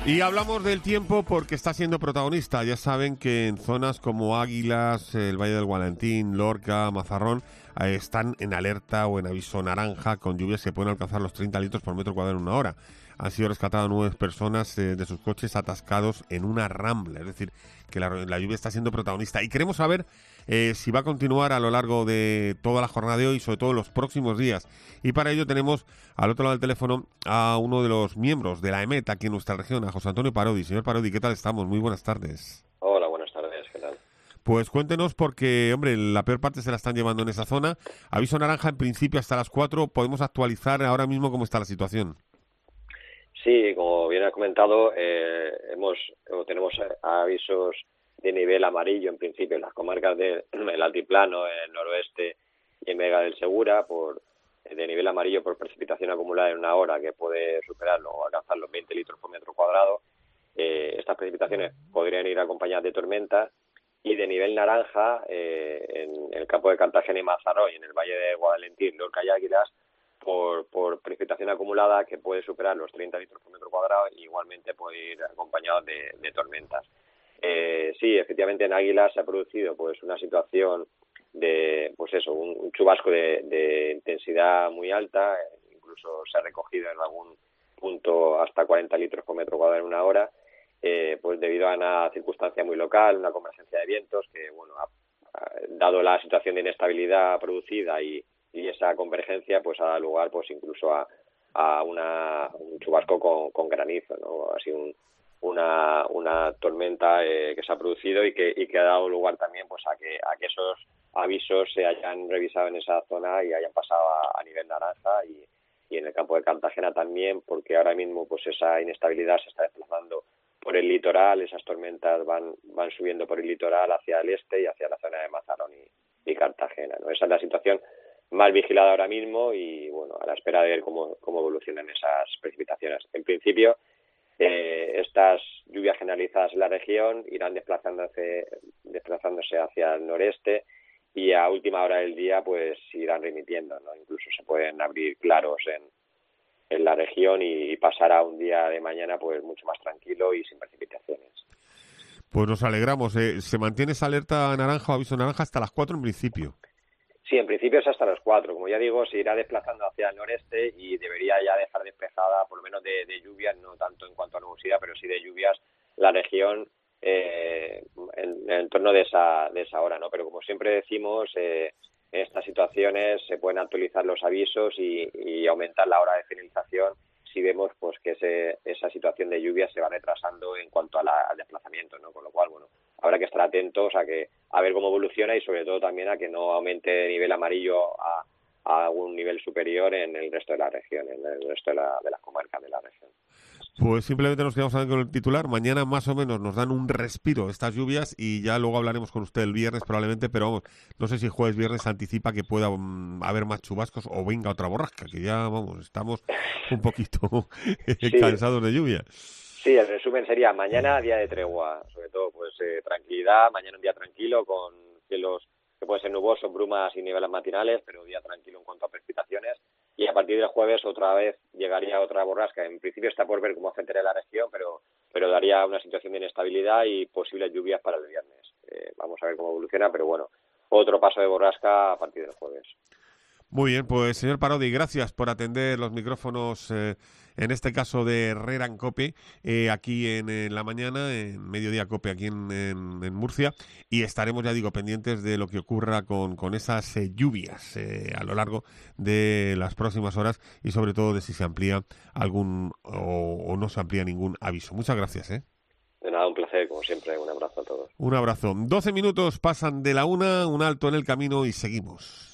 Y hablamos del tiempo porque está siendo protagonista. Ya saben que en zonas como Águilas, el Valle del Gualantín, Lorca, Mazarrón, están en alerta o en aviso naranja con lluvias que pueden alcanzar los 30 litros por metro cuadrado en una hora. Han sido rescatadas 9 personas de sus coches atascados en una rambla. Es decir, que la lluvia está siendo protagonista. Y queremos saber si va a continuar a lo largo de toda la jornada de hoy y sobre todo los próximos días. Y para ello tenemos al otro lado del teléfono a uno de los miembros de la EMET aquí en nuestra región, a José Antonio Parodi. Señor Parodi, ¿qué tal estamos? Muy buenas tardes. Hola, buenas tardes, ¿qué tal? Pues cuéntenos porque, hombre, la peor parte se la están llevando en esa zona. Aviso naranja en principio hasta las 4. ¿Podemos actualizar ahora mismo cómo está la situación? Sí, como bien has comentado, tenemos avisos de nivel amarillo en principio en las comarcas del altiplano, el noroeste y en Vega del Segura, de nivel amarillo por precipitación acumulada en una hora que puede superarlo o alcanzar los 20 litros por metro cuadrado. Estas precipitaciones podrían ir acompañadas de tormentas, y de nivel naranja en el campo de Cartagena y Mazarrón y en el Valle de Guadalentín, Lorca y Águilas, por precipitación acumulada que puede superar los 30 litros por metro cuadrado y igualmente puede ir acompañado de tormentas. Sí, efectivamente en Águilas se ha producido pues una situación de un chubasco de intensidad muy alta, incluso se ha recogido en algún punto hasta 40 litros por metro cuadrado en una hora, pues debido a una circunstancia muy local, una convergencia de vientos que dado la situación de inestabilidad producida y esa convergencia pues ha dado lugar pues incluso a un chubasco con granizo, ¿no? Así una tormenta que se ha producido y que ha dado lugar también pues a que esos avisos se hayan revisado en esa zona y hayan pasado a nivel naranja y en el campo de Cartagena también, porque ahora mismo pues esa inestabilidad se está desplazando por el litoral. Esas tormentas van subiendo por el litoral hacia el este y hacia la zona de Mazarrón y Cartagena, ¿no? Esa es la situación más vigilada ahora mismo y a la espera de ver cómo evolucionan esas precipitaciones. En principio, estas lluvias generalizadas en la región irán desplazándose hacia el noreste y a última hora del día pues irán remitiendo, ¿no? Incluso se pueden abrir claros en la región y pasar a un día de mañana pues mucho más tranquilo y sin precipitaciones. Pues nos alegramos. ¿Se mantiene esa alerta naranja o aviso naranja hasta las 4 en principio? Sí, en principio es hasta las 4. Como ya digo, se irá desplazando hacia el noreste y debería ya dejar despejada, por lo menos de lluvias, no tanto en cuanto a nubosidad, pero sí de lluvias, la región en torno de esa hora, ¿no? Pero como siempre decimos, en estas situaciones se pueden actualizar los avisos y aumentar la hora de finalización si vemos pues que esa situación de lluvia se va retrasando en cuanto al desplazamiento, ¿no? Con lo cual, habrá que estar atentos a ver cómo evoluciona y sobre todo también a que no aumente de nivel amarillo a un nivel superior en el resto de la región, en el resto de las comarcas de la región. Pues simplemente nos quedamos con el titular. Mañana más o menos nos dan un respiro estas lluvias y ya luego hablaremos con usted el viernes probablemente, pero no sé si jueves, viernes anticipa que pueda haber más chubascos o venga otra borrasca, que ya estamos un poquito cansados de lluvia. Sí, el resumen sería mañana día de tregua, sobre todo pues tranquilidad, mañana un día tranquilo con cielos que pueden ser nubosos, brumas y niveles matinales, pero día tranquilo en cuanto a precipitaciones. Y a partir del jueves otra vez llegaría otra borrasca. En principio está por ver cómo afectaría la región, pero daría una situación de inestabilidad y posibles lluvias para el viernes. Vamos a ver cómo evoluciona, pero otro paso de borrasca a partir del jueves. Muy bien, pues señor Parodi, gracias por atender los micrófonos, en este caso de Herrera en COPE, aquí en la mañana, en Mediodía COPE, aquí en Murcia, y estaremos, ya digo, pendientes de lo que ocurra con esas lluvias a lo largo de las próximas horas y sobre todo de si se amplía algún o no se amplía ningún aviso. Muchas gracias. De nada, un placer, como siempre, un abrazo a todos. Un abrazo. 12 minutos pasan de la 1, un alto en el camino y seguimos.